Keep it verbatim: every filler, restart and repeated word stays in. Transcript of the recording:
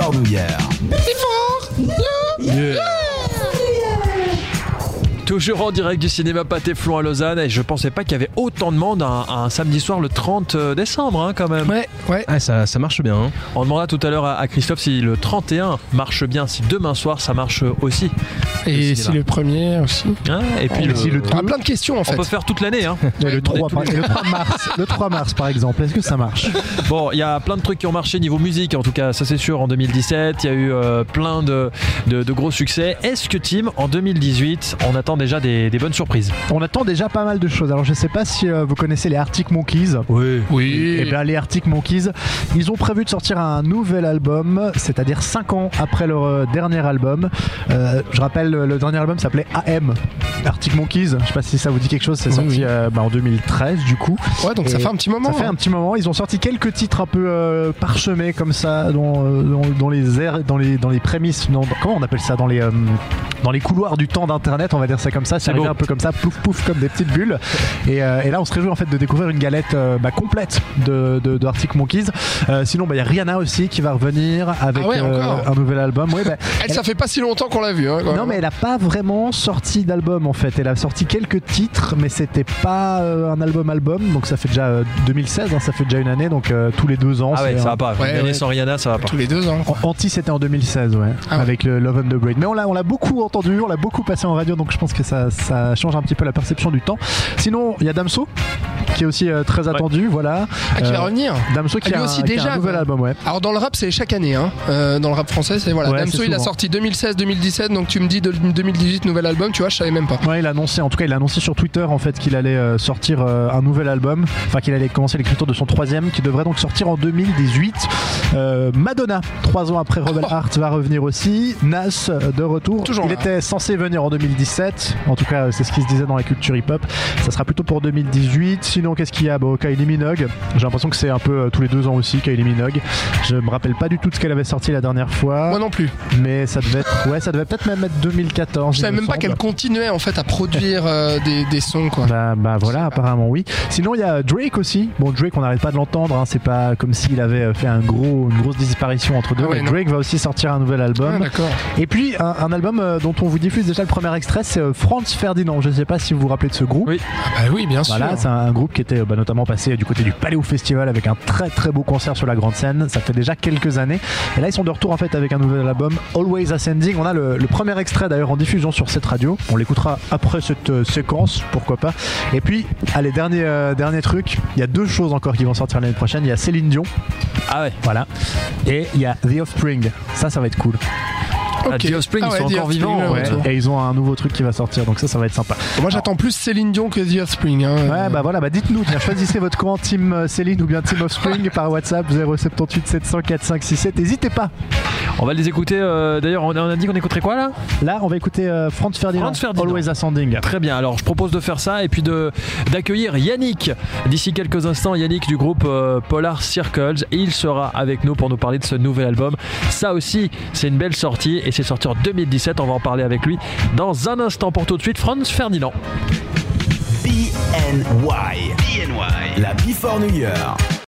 Before New Year. Before New Year. Toujours en direct du cinéma Pathé-Flon à Lausanne, et je pensais pas qu'il y avait autant de monde un, un samedi soir le trente décembre hein, quand même. Ouais, ouais. Ah, ça, ça marche bien. Hein. On demandera tout à l'heure à, à Christophe si le trente et un marche bien, si demain soir ça marche aussi. Et si le premier aussi. Ah, et puis Et le, si le On a plein de questions en on fait. peut faire toute l'année. Hein. Ouais, le, trois, par- le trois mars, le trois mars par exemple, est-ce que ça marche? Bon, il y a plein de trucs qui ont marché niveau musique, en tout cas, ça c'est sûr, en deux mille dix-sept. Il y a eu euh, plein de, de, de gros succès. Est-ce que, Tim, en deux mille dix-huit, on attend déjà des, des bonnes surprises? On attend déjà pas mal de choses. Alors je sais pas si euh, vous connaissez les Arctic Monkeys. Oui. Oui. Et bien les Arctic Monkeys, ils ont prévu de sortir un nouvel album, c'est-à-dire cinq ans après leur euh, dernier album. Euh, je rappelle, le dernier album s'appelait A M, Arctic Monkeys. Je sais pas si ça vous dit quelque chose, c'est Oui, sorti oui. euh, bah, en deux mille treize du coup. Ouais, donc ça Et fait un petit moment. Ça fait hein. un petit moment. Ils ont sorti quelques titres un peu euh, parsemés comme ça, dans, euh, dans, dans les airs, dans les, dans les prémices, non, dans- comment on appelle ça, dans les, euh, dans les couloirs du temps d'Internet, on va dire ça comme ça. C'est C'est arrivé beau. un peu comme ça, pouf pouf, comme des petites bulles. Et, euh, et là, on se réjouit en fait de découvrir une galette euh, bah, complète de, de, de Arctic Monkeys. Euh, sinon, bah, il y a Rihanna aussi qui va revenir avec Ah ouais, encore un nouvel album. Ouais, bah, Elle, ça fait pas si longtemps qu'on l'a vu. Hein, quand non même. mais elle a pas vraiment sorti d'album en fait. Elle a sorti quelques titres, mais c'était pas euh, un album album. Donc ça fait déjà euh, deux mille seize, hein, ça fait déjà une année. Donc euh, tous les deux ans. Ah ouais, c'est ça un- va pas. Ouais, Une année ouais. sans Rihanna, ça va pas. Tous les deux ans. An- Anti c'était en deux mille seize, ouais, Ah ouais. avec le Love and the Braid. Mais on l'a, on l'a beaucoup entendu, on l'a beaucoup passé en radio, donc je pense que ça, ça change un petit peu la perception du temps. Sinon, il y a Damso qui est aussi euh, très attendu, voilà. Ah, qui va Euh, revenir. Damso qui Ah, lui a, un- aussi, qui a déjà, un nouvel quoi. album, ouais. Alors dans le rap c'est chaque année hein. euh, dans le rap français c'est voilà Ouais, Damso c'est il a souvent. sorti deux mille seize deux mille dix-sept donc tu me dis de deux mille dix-huit nouvel album tu vois je savais même pas. Ouais, il a annoncé, en tout cas, il a annoncé sur Twitter en fait qu'il allait euh, sortir euh, un nouvel album, enfin qu'il allait commencer l'écriture de son troisième, qui devrait donc sortir en deux mille dix-huit. Euh, Madonna, trois ans après Rebel Heart, va revenir aussi. Nas euh, de retour. Toujours il là. était censé venir en deux mille dix-sept. En tout cas, c'est ce qui se disait dans la culture hip-hop. Ça sera plutôt pour deux mille dix-huit. Sinon, qu'est-ce qu'il y a? Bon, Kylie Minogue. J'ai l'impression que c'est un peu euh, tous les deux ans aussi, Kylie Minogue. Je me rappelle pas du tout de ce qu'elle avait sorti la dernière fois, Moi non plus. mais ça devait être, ouais, ça devait peut-être même être deux mille quatorze. Je savais il me même pas semble. qu'elle continuait en fait à produire euh, des, des sons quoi. Bah, bah voilà, apparemment oui. Sinon il y a Drake aussi. Bon, Drake on n'arrête pas de l'entendre, hein. C'est pas comme s'il avait fait un gros, une grosse disparition entre deux. Ah ouais, mais non. Drake va aussi sortir un nouvel album. Ah, d'accord. Et puis un, un album euh, dont on vous diffuse déjà le premier extrait, c'est euh, Franz Ferdinand. Je sais pas si vous vous rappelez de ce groupe. Oui. Ah bah oui bien sûr. Voilà, c'est un, un groupe qui était euh, bah, notamment passé du côté du Paléo Festival avec un très très beau concert sur la grande scène. Ça fait déjà quelques années. Et là ils sont de retour en fait avec un nouvel album, Always Ascending. On a le, le premier extrait d'ailleurs en diffusion sur cette radio. On l'écoutera après cette euh, séquence, pourquoi pas. Et puis, allez, dernier, euh, dernier truc. Il y a deux choses encore qui vont sortir l'année prochaine. Il y a Céline Dion, Ah ouais. voilà. Et il y a The Offspring. Ça, ça va être cool. Ah, Ok. The Offspring, Ah ils ouais, sont The encore Offspring, vivants. ouais. ouais. retour. Et ils ont un nouveau truc qui va sortir. Donc ça, ça va être sympa. Moi j'attends plus Céline Dion que The Offspring. Hein. Ouais, bah voilà, bah dites-nous, tiens, choisissez votre camp, Team euh, Céline ou bien Team Offspring par WhatsApp zéro sept huit sept zéro quatre cinq six sept. N'hésitez pas. On va les écouter. euh, D'ailleurs, on a, on a dit qu'on écouterait quoi là? Là, on va écouter euh, Franz Ferdinand, Franz Ferdinand. Always Ascending. Très bien, alors je propose de faire ça et puis de d'accueillir Yannick d'ici quelques instants. Yannick du groupe euh, Polar Circles, et il sera avec nous pour nous parler de ce nouvel album. Ça aussi, c'est une belle sortie et c'est sorti en deux mille dix-sept. On va en parler avec lui dans un instant. Pour tout de suite, Franz Ferdinand. B N Y. B N Y. La Before New Year.